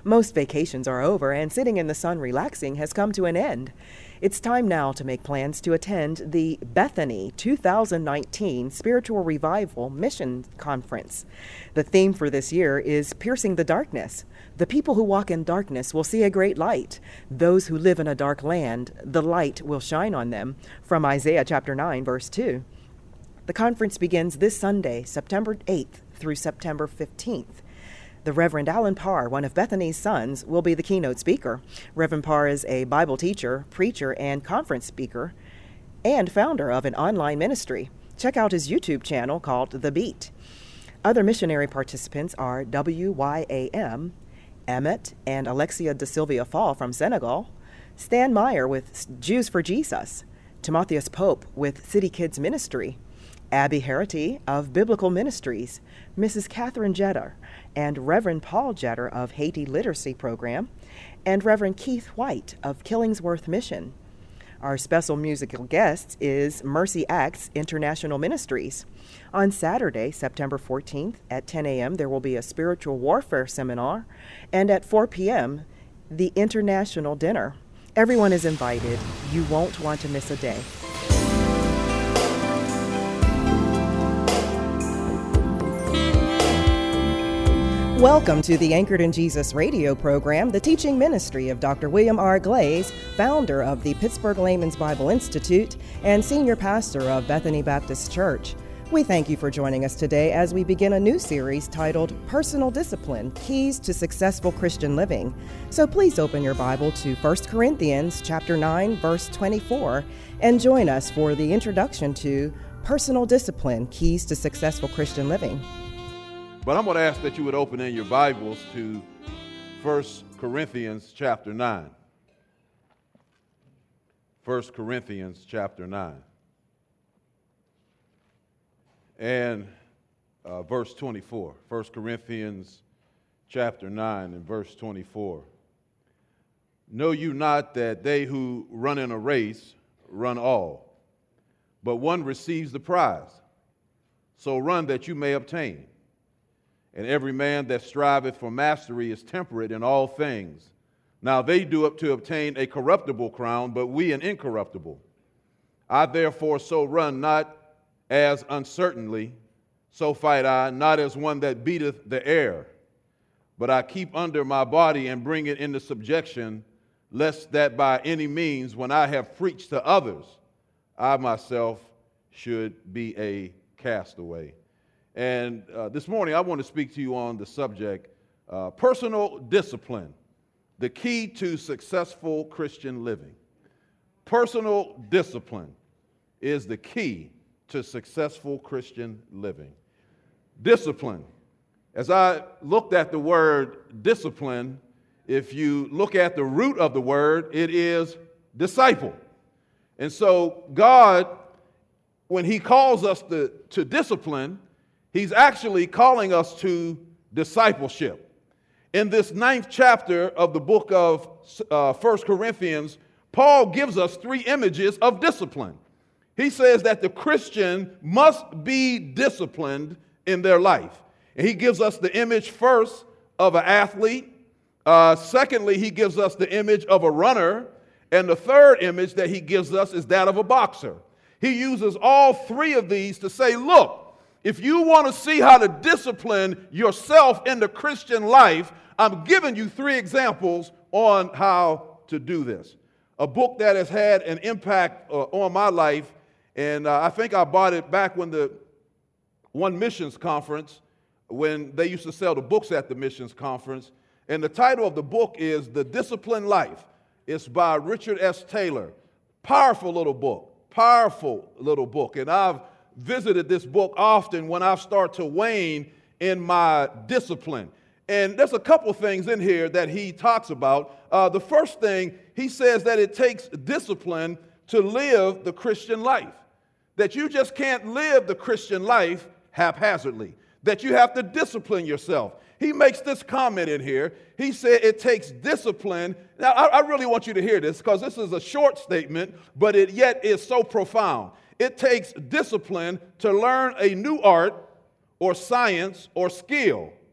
Most vacations are over, and sitting in the sun relaxing has come to an end. It's time now to make plans to attend the Bethany 2019 Spiritual Revival Mission Conference. The theme for this year is Piercing the Darkness. The people who walk in darkness will see a great light. Those who live in a dark land, the light will shine on them. From Isaiah chapter 9, verse 2. The conference begins this Sunday, September 8th through September 15th. The Reverend Alan Parr, one of Bethany's sons, will be the keynote speaker. Reverend Parr is a Bible teacher, preacher, and conference speaker, and founder of an online ministry. Check out his YouTube channel called The Beat. Other missionary participants are WYAM, Emmett and Alexia de Silvia Fall from Senegal, Stan Meyer with Jews for Jesus, Timotheus Pope with City Kids Ministry, Abby Harity of Biblical Ministries, Mrs. Catherine Jetter, and Reverend Paul Jetter of Haiti Literacy Program, and Reverend Keith White of Killingsworth Mission. Our special musical guest is Mercy Acts International Ministries. On Saturday, September 14th at 10 a.m., there will be a spiritual warfare seminar, and at 4 p.m., the international dinner. Everyone is invited. You won't want to miss a day. Welcome to the Anchored in Jesus radio program, the teaching ministry of Dr. William R. Glaze, founder of the Pittsburgh Layman's Bible Institute and senior pastor of Bethany Baptist Church. We thank you for joining us today as we begin a new series titled Personal Discipline, Keys to Successful Christian Living. So please open your Bible to 1 Corinthians chapter 9, verse 24, and join us for the introduction to Personal Discipline, Keys to Successful Christian Living. But I'm going to ask that you would open in your Bibles to 1 Corinthians chapter 9. 1 Corinthians chapter 9. And verse 24. 1 Corinthians chapter 9 and verse 24. Know you not that they who run in a race run all, but one receives the prize. So run that you may obtain. And every man that striveth for mastery is temperate in all things. Now they do it to obtain a corruptible crown, but we an incorruptible. I therefore so run, not as uncertainly, so fight I, not as one that beateth the air, but I keep under my body and bring it into subjection, lest that by any means, when I have preached to others, I myself should be a castaway. And this morning, I want to speak to you on the subject, personal discipline, the key to successful Christian living. Personal discipline is the key to successful Christian living. Discipline. As I looked at the word discipline, if you look at the root of the word, it is disciple. And so God, when he calls us to discipline, he's actually calling us to discipleship. In this 9th chapter of the book of 1 Corinthians, Paul gives us 3 images of discipline. He says that the Christian must be disciplined in their life. And he gives us the image first of an athlete. Secondly, he gives us the image of a runner. And the third image that he gives us is that of a boxer. He uses all 3 of these to say, look, if you want to see how to discipline yourself in the Christian life, I'm giving you 3 examples on how to do this. A book that has had an impact on my life, and I think I bought it back when the one missions conference, when they used to sell the books at the missions conference. And the title of the book is The Disciplined Life. It's by Richard S. Taylor. Powerful little book. And I've visited this book often when I start to wane in my discipline. And there's a couple things in here that he talks about. The first thing, he says that it takes discipline to live the Christian life. That you just can't live the Christian life haphazardly. That you have to discipline yourself. He makes this comment in here. He said it takes discipline. Now, I really want you to hear this because this is a short statement, but it yet is so profound. It takes discipline to learn a new art or science or skill.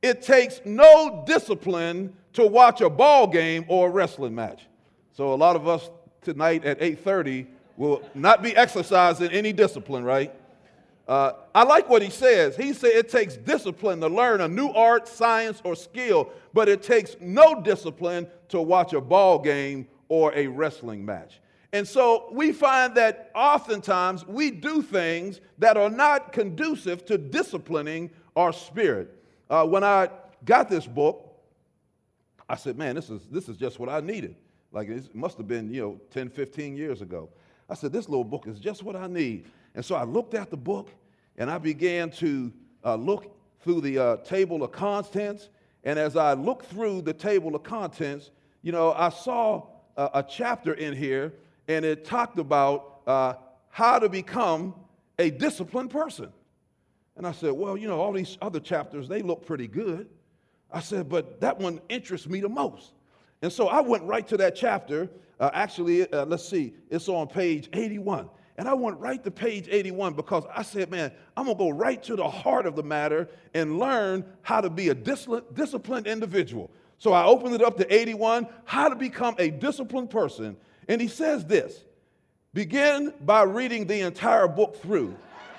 It takes no discipline to watch a ball game or a wrestling match. So a lot of us tonight at 8:30 will not be exercising any discipline, right? I like what he says. He said it takes discipline to learn a new art, science, or skill, but it takes no discipline to watch a ball game or a wrestling match. And so we find that oftentimes we do things that are not conducive to disciplining our spirit. When I got this book, I said, man, this is just what I needed. Like it must have been, 10, 15 years ago. I said, this little book is just what I need. And so I looked at the book, and I began to look through the table of contents. And as I looked through the table of contents, I saw a chapter in here, and it talked about how to become a disciplined person. And I said, well, all these other chapters, they look pretty good. I said, but that one interests me the most. And so I went right to that chapter. Let's see, it's on page 81. And I went right to page 81 because I said, man, I'm going to go right to the heart of the matter and learn how to be a disciplined individual. So I opened it up to 81, how to become a disciplined person. And he says this, begin by reading the entire book through.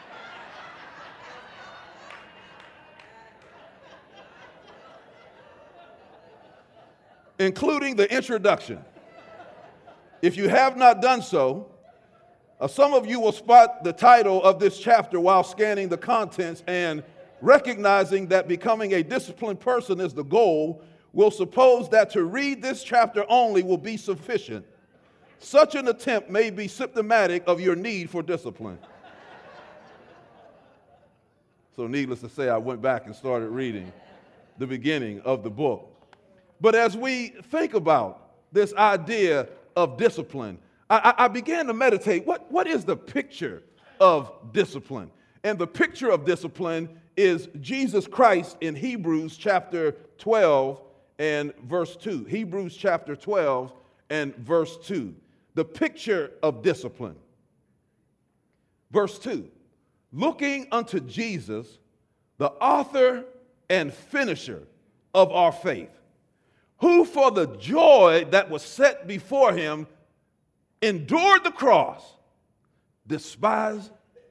Including the introduction. If you have not done so, some of you will spot the title of this chapter while scanning the contents, and recognizing that becoming a disciplined person is the goal, will suppose that to read this chapter only will be sufficient. Such an attempt may be symptomatic of your need for discipline. So needless to say, I went back and started reading the beginning of the book. But as we think about this idea of discipline, I began to meditate, what is the picture of discipline? And the picture of discipline is Jesus Christ in Hebrews chapter 12 and verse 2. Hebrews chapter 12 and verse 2. The picture of discipline. Verse 2. Looking unto Jesus, the author and finisher of our faith, who for the joy that was set before him endured the cross, despising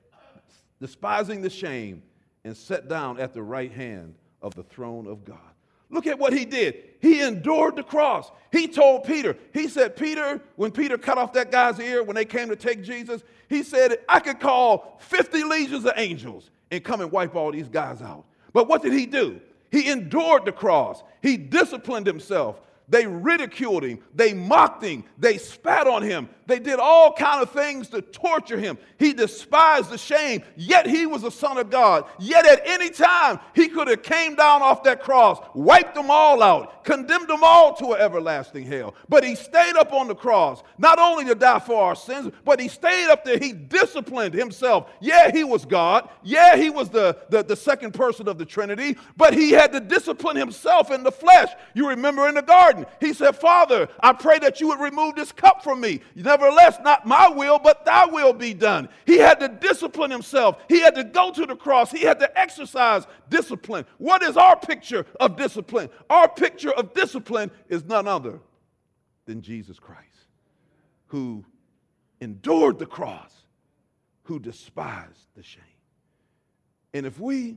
the shame, and sat down at the right hand of the throne of God. Look at what he did. He endured the cross. He told Peter, he said, Peter, when Peter cut off that guy's ear when they came to take Jesus, he said, I could call 50 legions of angels and come and wipe all these guys out. But what did he do? He endured the cross. He disciplined himself. They ridiculed him. They mocked him. They spat on him. They did all kind of things to torture him. He despised the shame, yet he was a son of God. Yet at any time, he could have came down off that cross, wiped them all out, condemned them all to an everlasting hell. But he stayed up on the cross, not only to die for our sins, but he stayed up there. He disciplined himself. Yeah, he was God. Yeah, he was the second person of the Trinity, but he had to discipline himself in the flesh. You remember in the garden, he said, Father, I pray that you would remove this cup from me. Nevertheless, not my will, but thy will be done. He had to discipline himself. He had to go to the cross. He had to exercise discipline. What is our picture of discipline? Our picture of discipline is none other than Jesus Christ, who endured the cross, who despised the shame. And if we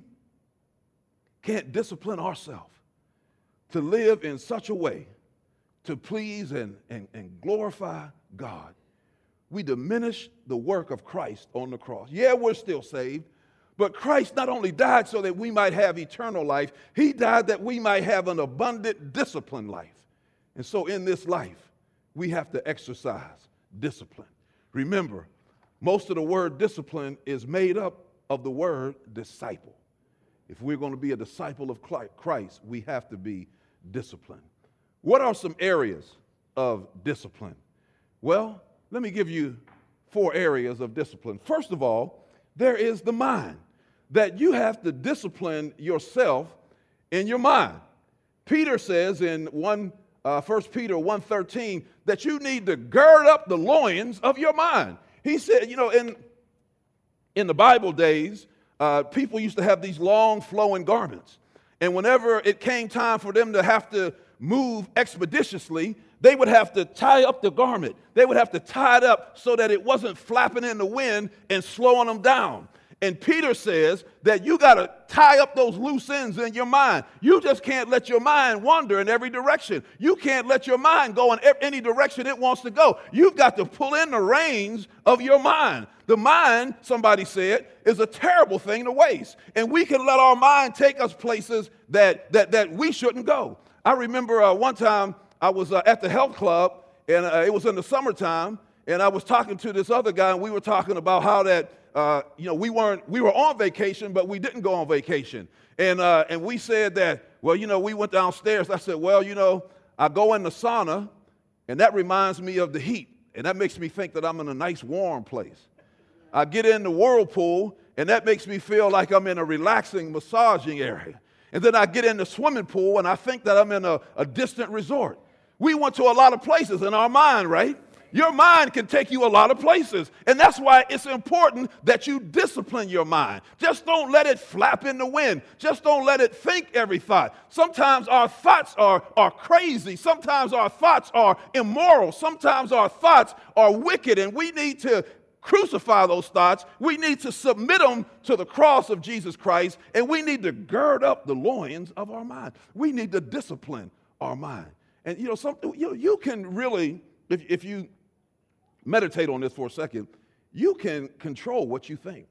can't discipline ourselves to live in such a way to please and glorify God, we diminish the work of Christ on the cross. Yeah, we're still saved, but Christ not only died so that we might have eternal life, he died that we might have an abundant, disciplined life. And so in this life, we have to exercise discipline. Remember, most of the word discipline is made up of the word disciple. If we're going to be a disciple of Christ, we have to be disciplined. What are some areas of discipline? Well, let me give you 4 areas of discipline. First of all, there is the mind, that you have to discipline yourself in your mind. Peter says in 1 Peter 1:13 that you need to gird up the loins of your mind. He said, in the Bible days, people used to have these long flowing garments. And whenever it came time for them to have to move expeditiously, they would have to tie up the garment. They would have to tie it up so that it wasn't flapping in the wind and slowing them down. And Peter says that you got to tie up those loose ends in your mind. You just can't let your mind wander in every direction. You can't let your mind go in any direction it wants to go. You've got to pull in the reins of your mind. The mind, somebody said, is a terrible thing to waste. And we can let our mind take us places that we shouldn't go. I remember one time I was at the health club, and it was in the summertime, and I was talking to this other guy, and we were talking about how that we were on vacation, but we didn't go on vacation. And we said that, well, we went downstairs. I said, well, I go in the sauna, and that reminds me of the heat, and that makes me think that I'm in a nice warm place. I get in the whirlpool, and that makes me feel like I'm in a relaxing, massaging area. And then I get in the swimming pool, and I think that I'm in a distant resort. We went to a lot of places in our mind, right? Your mind can take you a lot of places. And that's why it's important that you discipline your mind. Just don't let it flap in the wind. Just don't let it think every thought. Sometimes our thoughts are crazy. Sometimes our thoughts are immoral. Sometimes our thoughts are wicked, and we need to crucify those thoughts. We need to submit them to the cross of Jesus Christ, and we need to gird up the loins of our mind. We need to discipline our mind. And you can really, if you meditate on this for a second, you can control what you think.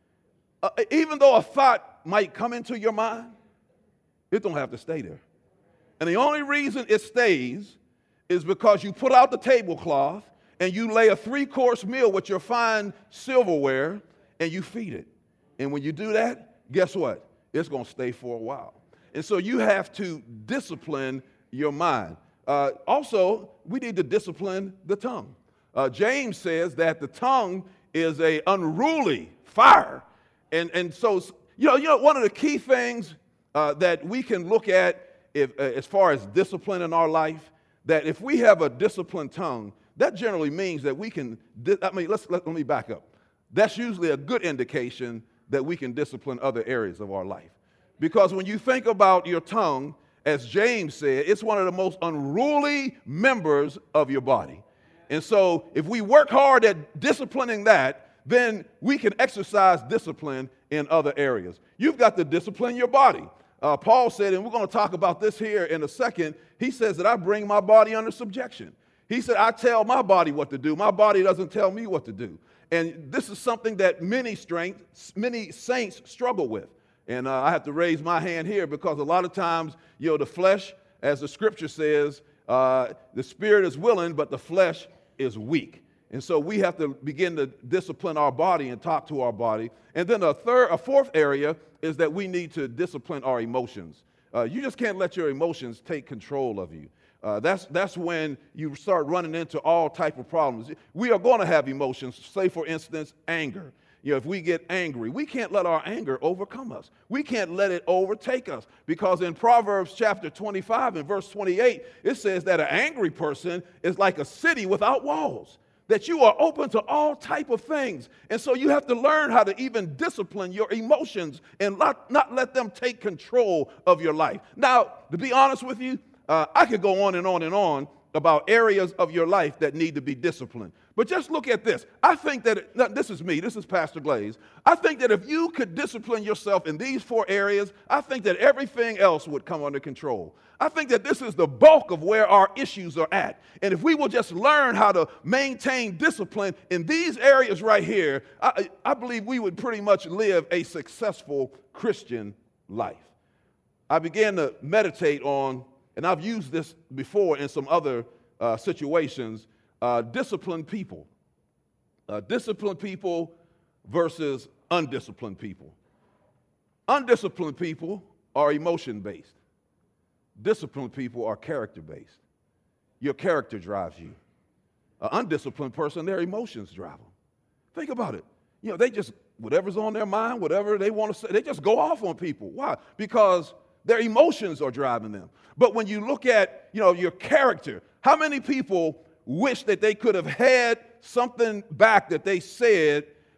Even though a thought might come into your mind, it don't have to stay there. And the only reason it stays is because you put out the tablecloth and you lay a 3-course meal with your fine silverware and you feed it. And when you do that, guess what? It's going to stay for a while. And so you have to discipline your mind. Also, we need to discipline the tongue. James says that the tongue is an unruly fire. And so, one of the key things that we can look at as far as discipline in our life, that if we have a disciplined tongue, that generally means that we can, let me back up. That's usually a good indication that we can discipline other areas of our life. Because when you think about your tongue, as James said, it's one of the most unruly members of your body. And so if we work hard at disciplining that, then we can exercise discipline in other areas. You've got to discipline your body. Paul said, and we're going to talk about this here in a second, he says that I bring my body under subjection. He said, I tell my body what to do. My body doesn't tell me what to do. And this is something that many saints struggle with. And I have to raise my hand here because a lot of times, the flesh, as the scripture says, the spirit is willing, but the flesh is weak. And so we have to begin to discipline our body and talk to our body. And then a fourth area is that we need to discipline our emotions. You just can't let your emotions take control of you. That's when you start running into all type of problems. We are going to have emotions. Say, for instance, anger. If we get angry, we can't let our anger overcome us. We can't let it overtake us. Because in Proverbs chapter 25 and verse 28, it says that an angry person is like a city without walls, that you are open to all type of things. And so you have to learn how to even discipline your emotions and not let them take control of your life. Now, to be honest with you, I could go on and on and on about areas of your life that need to be disciplined. But just look at this. I think that, this is me, this is Pastor Glaze. I think that if you could discipline yourself in these 4 areas, I think that everything else would come under control. I think that this is the bulk of where our issues are at. And if we will just learn how to maintain discipline in these areas right here, I believe we would pretty much live a successful Christian life. I began to meditate on, and I've used this before in some other situations, disciplined people. Disciplined people versus undisciplined people. Undisciplined people are emotion-based. Disciplined people are character-based. Your character drives you. An undisciplined person, their emotions drive them. Think about it. They just, whatever's on their mind, whatever they want to say, they just go off on people. Why? Because their emotions are driving them. But when you look at, your character, how many people wish that they could have had something back that they said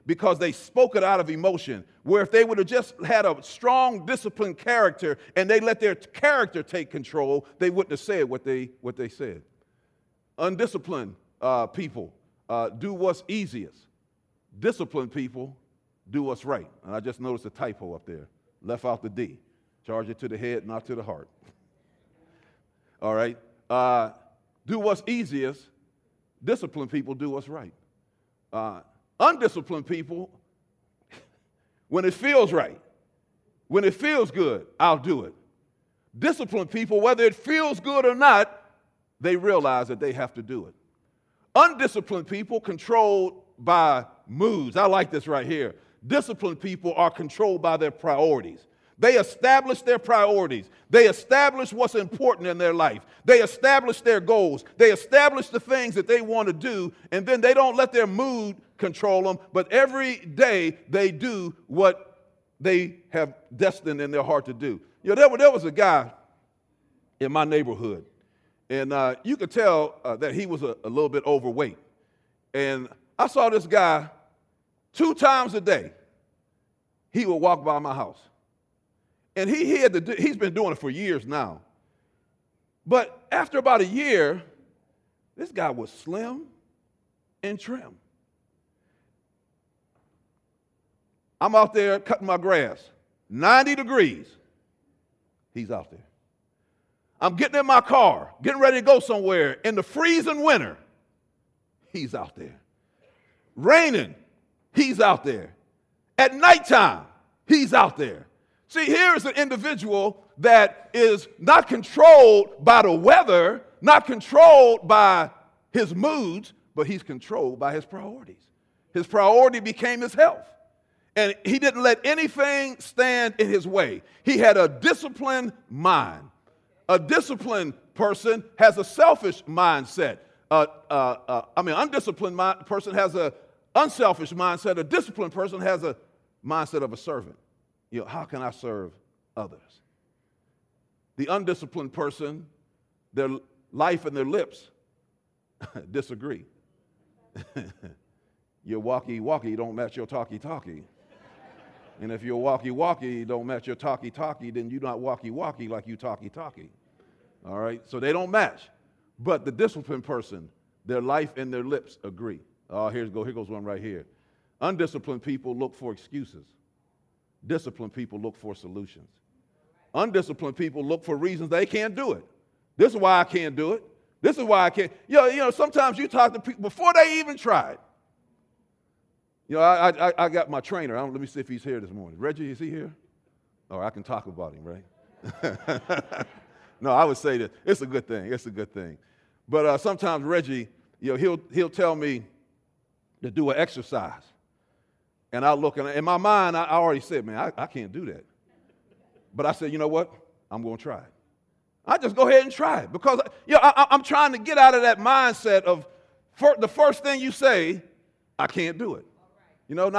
because they spoke it out of emotion. Where if they would have just had a strong, disciplined character and they let their character take control, they wouldn't have said what they said. Undisciplined people do what's easiest. Disciplined people do what's right. And I just noticed a typo up there. Left out the D. Charge it to the head, not to the heart. All right? Do what's easiest. Disciplined people do what's right. Undisciplined people, when it feels right, when it feels good, I'll do it. Disciplined people, whether it feels good or not, they realize that they have to do it. Undisciplined people controlled by moods. I like this right here. Disciplined people are controlled by their priorities. They establish their priorities. They establish what's important in their life. They establish their goals. They establish the things that they want to do, and then they don't let their mood control them, but every day they do what they have destined in their heart to do. You know, there was a guy in my neighborhood, and you could tell that he was a little bit overweight. And I saw this guy 2 times a day. He would walk by my house. And he's been doing it for years now. But after about a year, this guy was slim and trim. I'm out there cutting my grass, 90 degrees. He's out there. I'm getting in my car, getting ready to go somewhere in the freezing winter. He's out there. Raining, he's out there. At nighttime, he's out there. See, here is an individual that is not controlled by the weather, not controlled by his moods, but he's controlled by his priorities. His priority became his health. And he didn't let anything stand in his way. He had a disciplined mind. A disciplined person has a selfish mindset. Undisciplined person has an unselfish mindset. A disciplined person has a mindset of a servant. You know, how can I serve others? The undisciplined person, their life and their lips disagree. Your walkie-walkie don't match your talkie-talkie. And if your walkie-walkie don't match your talkie-talkie, then you're not walkie-walkie like you talkie-talkie. All right? So they don't match. But the disciplined person, their life and their lips agree. Oh, here goes one right here. Undisciplined people look for excuses. Disciplined people look for solutions. Undisciplined people look for reasons they can't do it. This is why I can't do it. This is why I can't. You know, sometimes you talk to people before they even tried. You know, I got my trainer. Let me see if he's here this morning. Reggie, is he here? Oh, I can talk about him, right? No, I would say that it's a good thing. It's a good thing. But sometimes Reggie, you know, he'll tell me to do an exercise. And I look, and in my mind, I already said, man, I can't do that. But I said, you know what? I'm going to try it. I just go ahead and try it because I'm trying to get out of that mindset of the first thing you say, I can't do it. You know,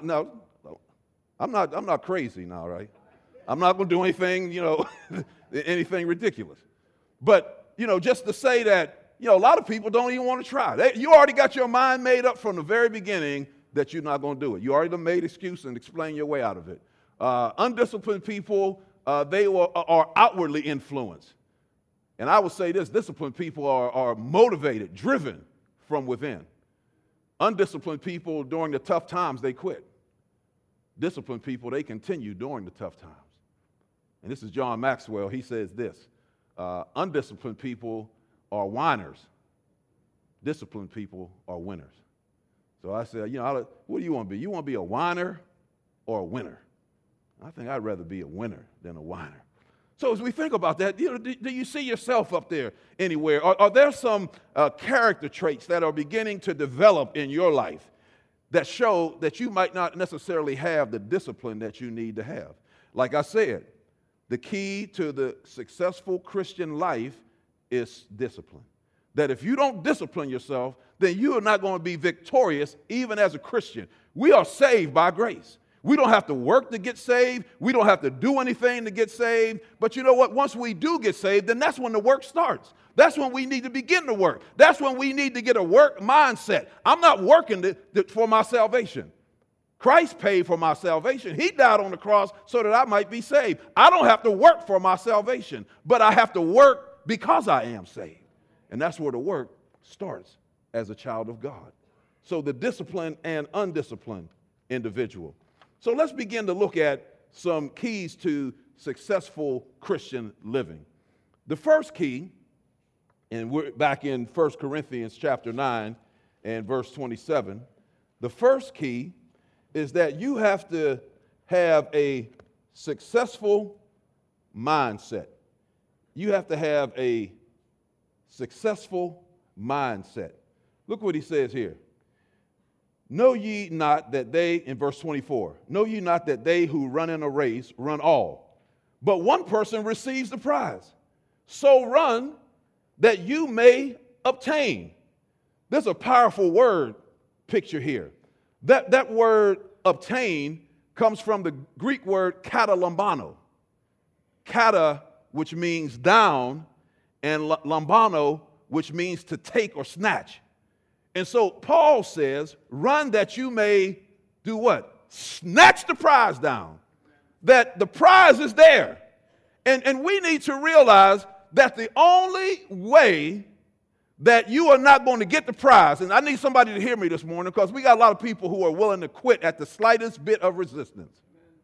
I'm not crazy now, right? I'm not going to do anything, you know, anything ridiculous. But, you know, just to say that, you know, a lot of people don't even want to try. You already got your mind made up from the very beginning that you're not going to do it. You already made excuse and explain your way out of it. Undisciplined people, they are outwardly influenced. And I would say this, disciplined people are motivated, driven from within. Undisciplined people, during the tough times, they quit. Disciplined people, they continue during the tough times. And this is John Maxwell. He says this, undisciplined people are whiners. Disciplined people are winners. So I said, you know, what do you want to be? You want to be a whiner or a winner? I think I'd rather be a winner than a whiner. So as we think about that, you know, do you see yourself up there anywhere? Are there some character traits that are beginning to develop in your life that show that you might not necessarily have the discipline that you need to have? Like I said, the key to the successful Christian life is discipline. That if you don't discipline yourself, then you are not going to be victorious even as a Christian. We are saved by grace. We don't have to work to get saved. We don't have to do anything to get saved. But you know what? Once we do get saved, then that's when the work starts. That's when we need to begin to work. That's when we need to get a work mindset. I'm not working for my salvation. Christ paid for my salvation. He died on the cross so that I might be saved. I don't have to work for my salvation, but I have to work because I am saved. And that's where the work starts as a child of God. So the disciplined and undisciplined individual. So let's begin to look at some keys to successful Christian living. The first key, and we're back in 1 Corinthians chapter 9 and verse 27. The first key is that you have to have a successful mindset. You have to have a successful mindset. Look what he says here. Know ye not that they, in verse 24, know ye not that they who run in a race run all, but one person receives the prize. So run that you may obtain. There's a powerful word picture here. That word obtain comes from the Greek word katalambano. Kata, which means down, and lambano, which means to take or snatch. And so Paul says, run that you may do what? Snatch the prize down. That the prize is there. And we need to realize that the only way that you are not going to get the prize, and I need somebody to hear me this morning because we got a lot of people who are willing to quit at the slightest bit of resistance.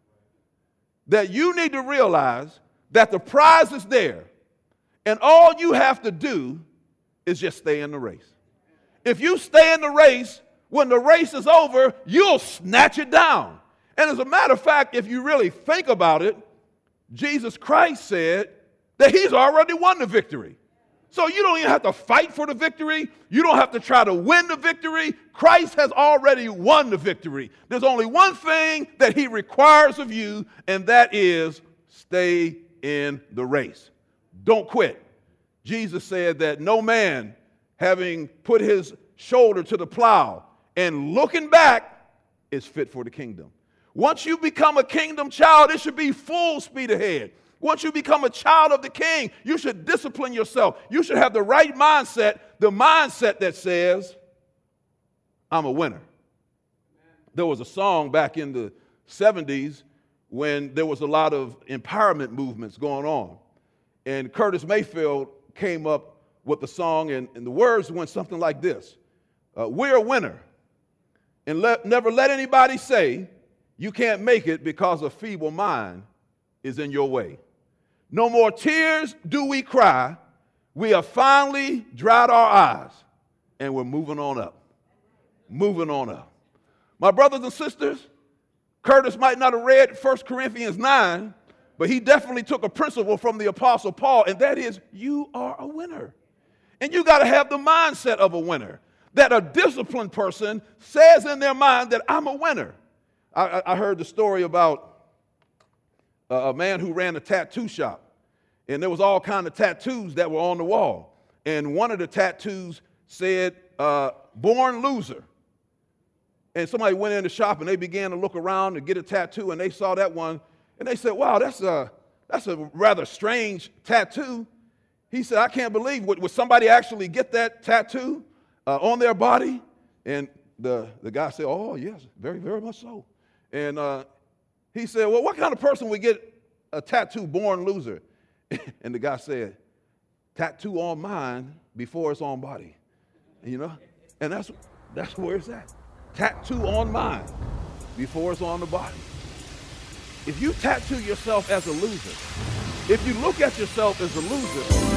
That you need to realize that the prize is there, and all you have to do is just stay in the race. If you stay in the race, when the race is over, you'll snatch it down. And as a matter of fact, if you really think about it, Jesus Christ said that he's already won the victory. So you don't even have to fight for the victory. You don't have to try to win the victory. Christ has already won the victory. There's only one thing that he requires of you, and that is stay in the race. Don't quit. Jesus said that no man, having put his shoulder to the plow and looking back, is fit for the kingdom. Once you become a kingdom child, it should be full speed ahead. Once you become a child of the king, you should discipline yourself. You should have the right mindset, the mindset that says, I'm a winner. There was a song back in the 70s when there was a lot of empowerment movements going on. And Curtis Mayfield came up with the song, and the words went something like this. We're a winner, and never let anybody say you can't make it because a feeble mind is in your way. No more tears do we cry. We have finally dried our eyes, and we're moving on up. Moving on up. My brothers and sisters, Curtis might not have read 1 Corinthians 9, but he definitely took a principle from the Apostle Paul, and that is, you are a winner. And you got to have the mindset of a winner. That a disciplined person says in their mind that I'm a winner. I heard the story about a man who ran a tattoo shop, and there was all kinds of tattoos that were on the wall. And one of the tattoos said, born loser. And somebody went in the shop and they began to look around to get a tattoo, and they saw that one, and they said, wow, that's a rather strange tattoo. He said, I can't believe, would somebody actually get that tattoo on their body? And the guy said, oh, yes, very, very much so. And he said, well, what kind of person would get a tattoo born loser? And the guy said, tattoo on mind before it's on body. You know? And that's where it's at. Tattoo on mind before it's on the body. If you tattoo yourself as a loser, if you look at yourself as a loser,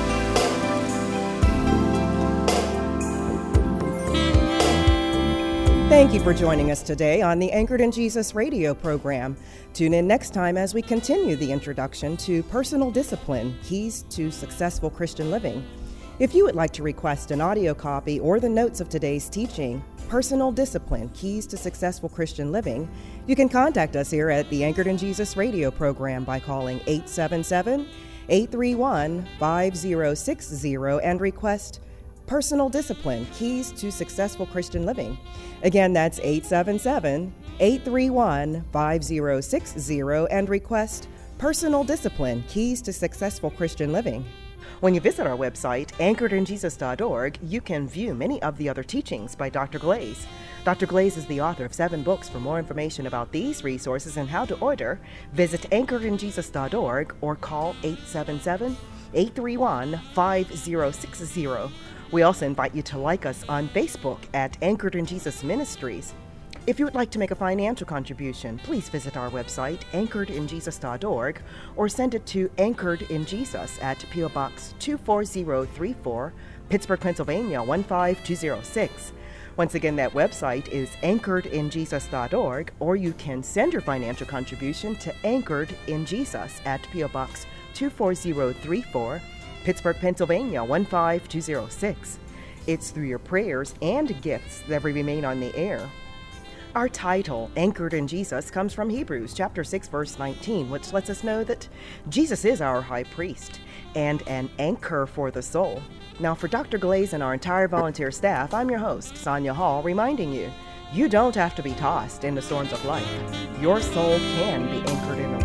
thank you for joining us today on the Anchored in Jesus radio program. Tune in next time as we continue the introduction to personal discipline, keys to successful Christian living. If you would like to request an audio copy or the notes of today's teaching, Personal Discipline, Keys to Successful Christian Living, you can contact us here at the Anchored in Jesus radio program by calling 877-831-5060 and request Personal Discipline, Keys to Successful Christian Living. Again, that's 877-831-5060 and request Personal Discipline, Keys to Successful Christian Living. When you visit our website, anchoredinjesus.org, you can view many of the other teachings by Dr. Glaze. Dr. Glaze is the author of 7 books. For more information about these resources and how to order, visit anchoredinjesus.org or call 877-831-5060. We also invite you to like us on Facebook at Anchored in Jesus Ministries. If you would like to make a financial contribution, please visit our website, anchoredinjesus.org, or send it to Anchored in Jesus at P.O. Box 24034, Pittsburgh, Pennsylvania 15206. Once again, that website is anchoredinjesus.org, or you can send your financial contribution to Anchored in Jesus at P.O. Box 24034, Pittsburgh, Pennsylvania 15206. It's through your prayers and gifts that we remain on the air. Our title, Anchored in Jesus, comes from Hebrews chapter 6, verse 19, which lets us know that Jesus is our high priest and an anchor for the soul. Now, for Dr. Glaze and our entire volunteer staff, I'm your host, Sonia Hall, reminding you, you don't have to be tossed in the storms of life. Your soul can be anchored in the